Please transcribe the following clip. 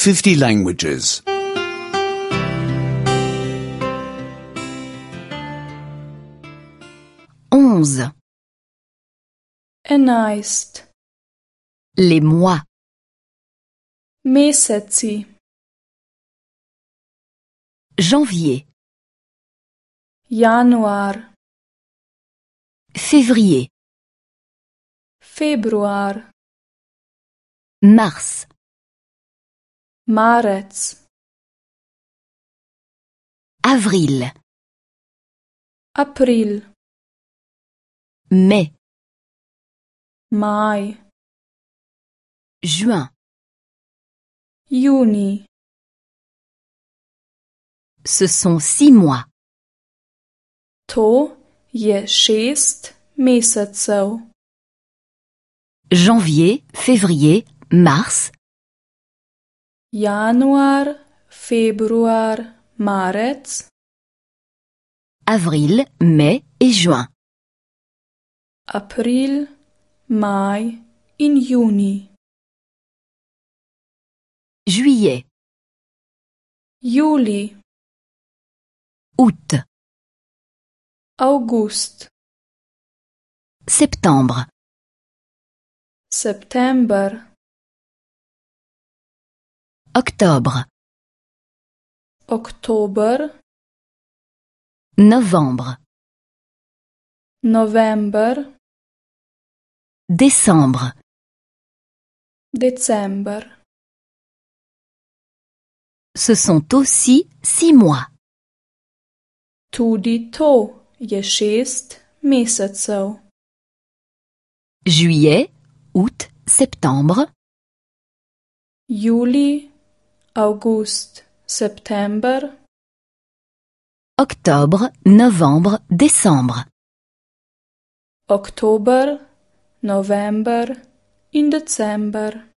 50 languages. 11. 11. Les mois. Meseci. Janvier, Januar. février, Februar. mars, Marec. avril, April. mai, Maj. juin. Juni. Ce sont 6 mois. To je 6 mesecev. Janvier, février, mars, Januar, februar, marec. avril, mai et juin. April, maj in juni. Juillet, Juli. août, August. septembre, September. octobre, Oktober. novembre, November. décembre. December. Ce sont aussi 6 mois. Tudi to je 6 mesecev. Juillet, août, septembre, Juli, August, September. octobre, novembre, décembre. Oktober, November in December.